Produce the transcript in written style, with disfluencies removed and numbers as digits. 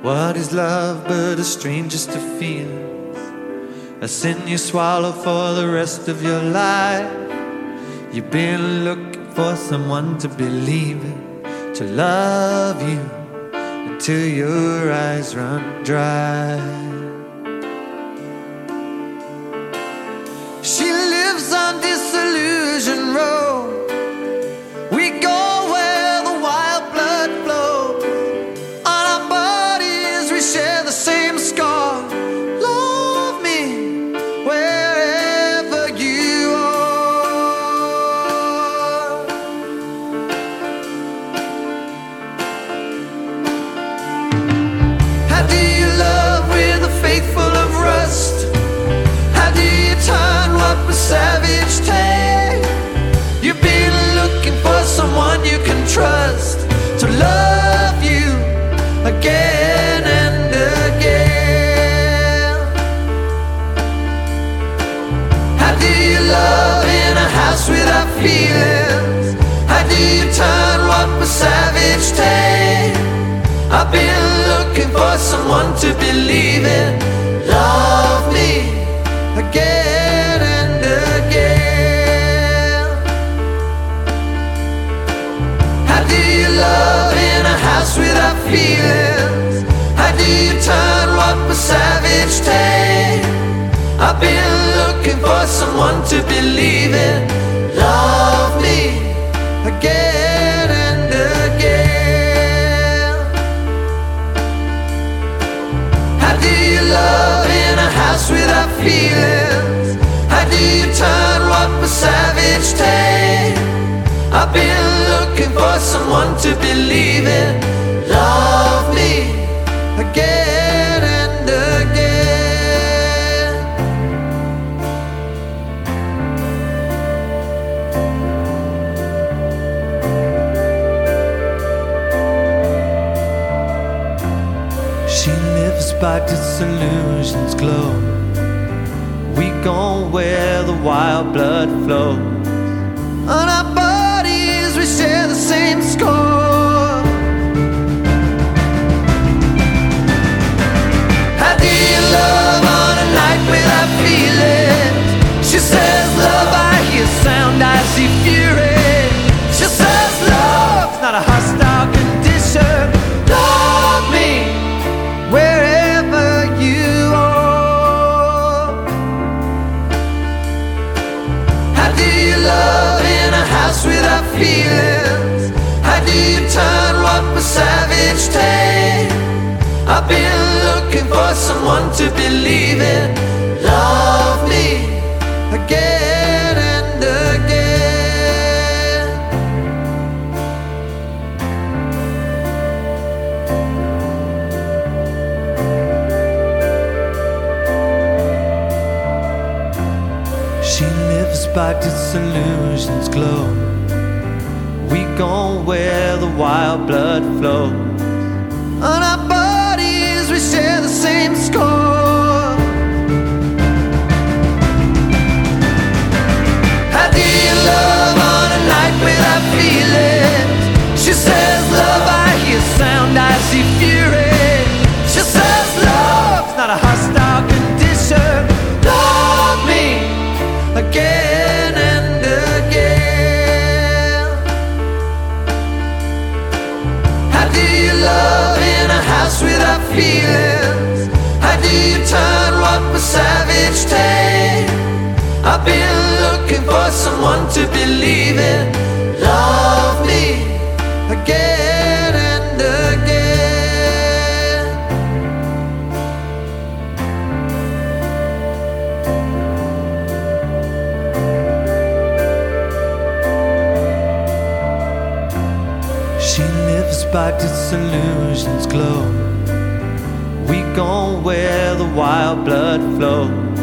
What is love but a stranger's to feel? A sin you swallow for the rest of your life. You've been looking for someone to believe in, to love you until your eyes run dry. She lives on Disillusion Road. We go where the wild blood flows. On our bodies we share the same scar. Love me wherever you are. How do you love with a faith full of rust? How do you turn what was savage take? You've been looking for someone you can trust to love you again and again. How do you love in a house without feelings? How do you turn what was savage take? I've been looking for someone to believe in. Love me again and again. How do you love in a house without feelings? How do you turn what was savage take? I've been looking for someone to believe in. Love me again and again. How do you love in a house without feelings? How do you turn what was savage take? I've been looking for someone to believe in. Love me again and again. She lives by disillusion's glow. We go where the wild blood flows. On our bodies we share the same score. How do you love on a night without feelings? She says love, I hear sound, I see fury. She says love's not a hostile condition. Love me wherever you are. How do you love in a house without feelings? How do you turn what was savage take? I've been looking for someone to believe in. Love me again and again. She lives by disillusion's glow. We go where the wild blood flows. On our bodies we share the same score. How do you love on a night without feelings? She says love, I hear sound, I see fury. She says love's not a hostile condition. Love me again and again. How do you love in a house without feelings? How do you turn what was savage take? I've been looking for someone to believe in. Love me again and again. She lives by disillusion's glow. We go where the wild blood flows.